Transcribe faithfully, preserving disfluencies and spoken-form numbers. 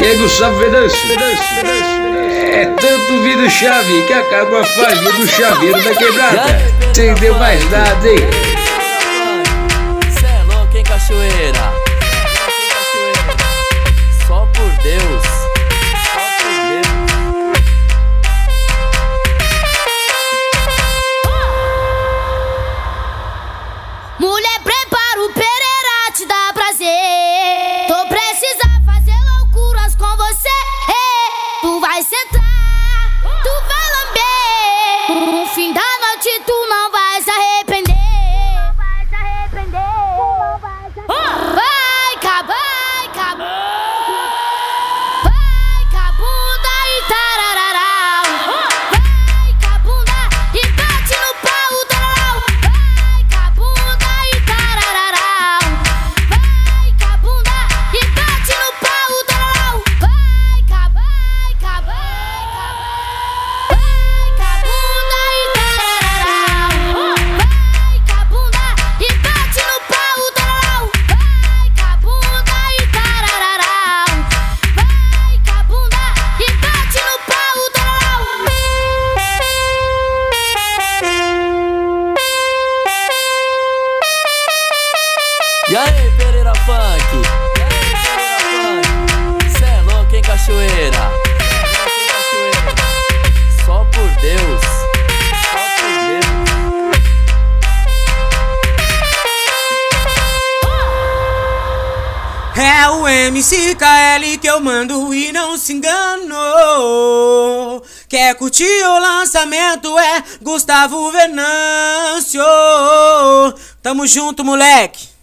E aí, Gustavo Venâncio, é tanto vidro chave que acaba a farinha do chaveiro da quebrada. Sem ter mais nada, hein? Cê é louco, hein, cachoeira? Só por Deus. Só por Deus. Mulher, prepara o Pereira, te dá prazer. Tô precisando fazer loucuras com você. Tu vai sentar, tu vai lamber. No fim da noite tu não vai se arrepender. Vai se arrepender. Vai, caba, vai, caba. Vai, cabunda e tarararau. Vai, cabunda e bate no pau, tararau. Vai, cabunda e tarararau. Vai, cabunda e bate no pau, tararau. Vai, caba, vai, caba, vai, cabunda e tarararau. Vai, cabunda e bate no pau, tararau. Vai, cabunda e tarararau. Vai, cabunda e bate no pau, tararau. E aí, Pereira Funk? E aí, Pereira Funk? Cê é louco, hein, cachoeira? Só por Deus. Só por Deus. É o M C K L que eu mando e não se enganou. Quer curtir o lançamento é Gustavo Venâncio. Tamo junto, moleque.